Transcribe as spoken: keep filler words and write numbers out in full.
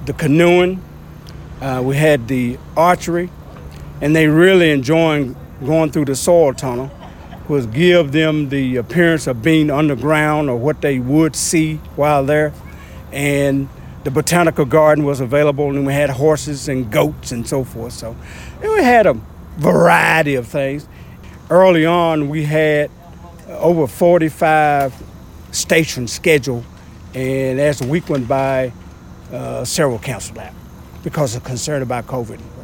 the canoeing, uh, we had the archery, and they really enjoying going through the soil tunnel, was give them the appearance of being underground or what they would see while there. And the botanical garden was available, and we had horses and goats and so forth. So and we had a variety of things. Early on, we had over forty-five stations scheduled, and as the week went by, uh, several canceled out because of concern about COVID.